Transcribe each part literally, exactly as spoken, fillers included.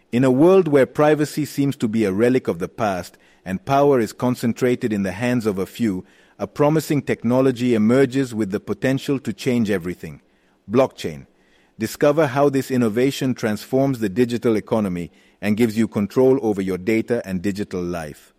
In a world where privacy seems to be a relic of the past and power is concentrated in the hands of a few, a promising technology emerges with the potential to change everything. Blockchain. Discover how this innovation transforms the digital economy and gives you control over your data and digital life.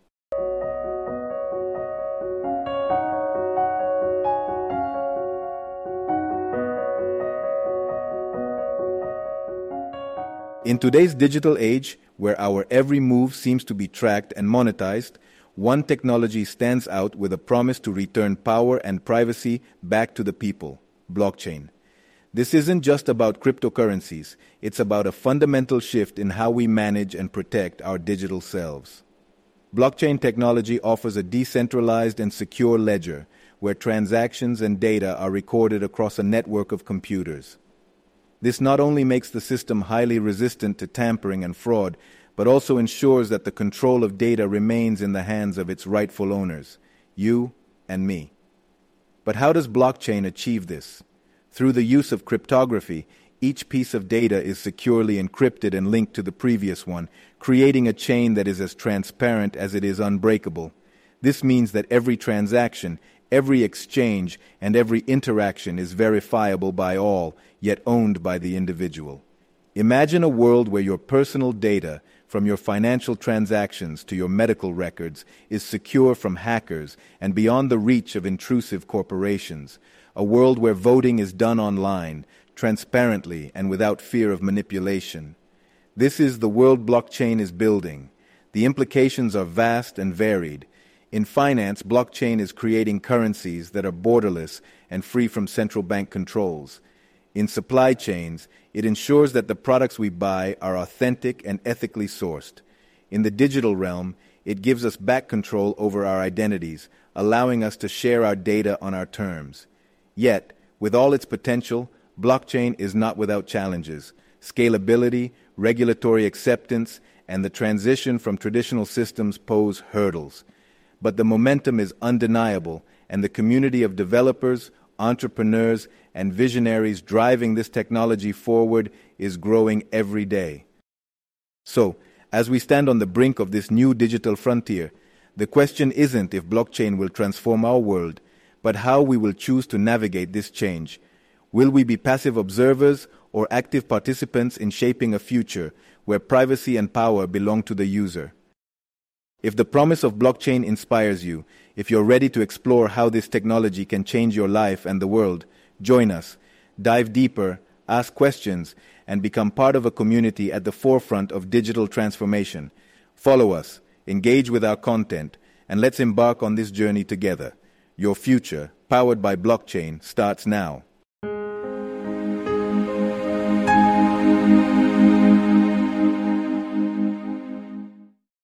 In today's digital age, where our every move seems to be tracked and monetized, one technology stands out with a promise to return power and privacy back to the people: blockchain. This isn't just about cryptocurrencies, it's about a fundamental shift in how we manage and protect our digital selves. Blockchain technology offers a decentralized and secure ledger where transactions and data are recorded across a network of computers. This not only makes the system highly resistant to tampering and fraud, but also ensures that the control of data remains in the hands of its rightful owners, you and me. But how does blockchain achieve this? Through the use of cryptography, each piece of data is securely encrypted and linked to the previous one, creating a chain that is as transparent as it is unbreakable. This means that every transaction, every exchange, and every interaction is verifiable by all, yet owned by the individual. Imagine a world where your personal data, from your financial transactions to your medical records, is secure from hackers and beyond the reach of intrusive corporations. A world where voting is done online, transparently and without fear of manipulation. This is the world blockchain is building. The implications are vast and varied. In finance, blockchain is creating currencies that are borderless and free from central bank controls. In supply chains, it ensures that the products we buy are authentic and ethically sourced. In the digital realm, it gives us back control over our identities, allowing us to share our data on our terms. Yet, with all its potential, blockchain is not without challenges. Scalability, regulatory acceptance, and the transition from traditional systems pose hurdles. But the momentum is undeniable, and the community of developers, entrepreneurs, and visionaries driving this technology forward is growing every day. So, as we stand on the brink of this new digital frontier, the question isn't if blockchain will transform our world, but how we will choose to navigate this change. Will we be passive observers or active participants in shaping a future where privacy and power belong to the user? If the promise of blockchain inspires you, if you're ready to explore how this technology can change your life and the world, join us, dive deeper, ask questions, and become part of a community at the forefront of digital transformation. Follow us, engage with our content, and let's embark on this journey together. Your future, powered by blockchain, starts now.